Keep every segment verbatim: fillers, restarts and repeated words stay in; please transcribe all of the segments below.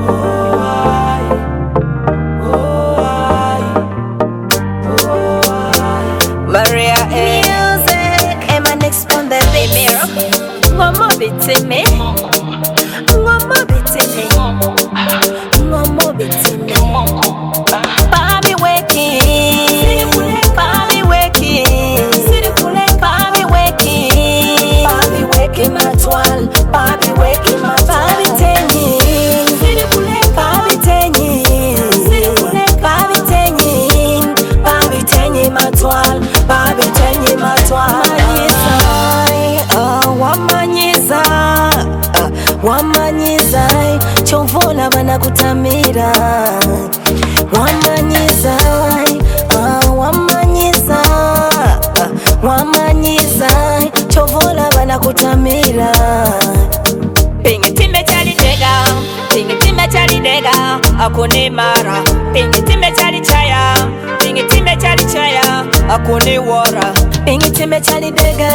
Maria A. Music. And my next on the baby. Mama beat me. Mama beat me. Mama beat me. Bobby waking. Bobby waking. Bobby waking. Bobby waking my twirl. Bobby waking my Bobby tenny. Bobby tenny. Bobby tenny. Bobby tenny my twirl. Bobby tenye matwa wamanyiza wamanyiza chovona bana kutamira wamanyiza wamanyiza wamanyiza chovona bana kutamira pingi time chali dega pingi time chali dega akone mara pingi time chali chaya pingi time chali chaya akone wara pingi time chali dega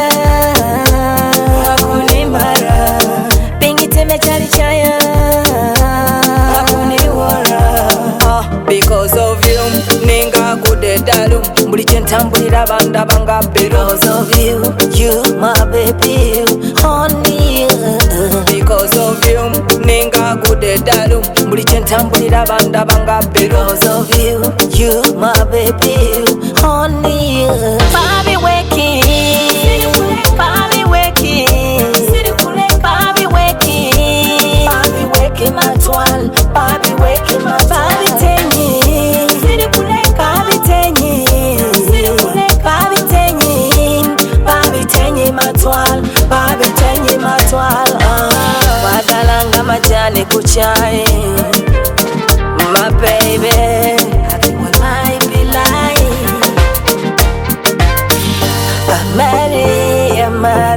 akone mara pingi time chali chaya akone wara ah, because of you ninga kudedalu mbuli chentambulira banda banga because of you you my baby honey because of you ninga kudedalu mbuli chentambulira banda banga because of you you my baby honey Bobby waking Bobby waking Bobby waking Bobby waking my twirl Bobby waking my Bobby tenny Bobby tenny Bobby tenny Bobby tenny my twirl Bobby tenny my twirl wagalanga majani kuchai my baby I be like I'm Maria,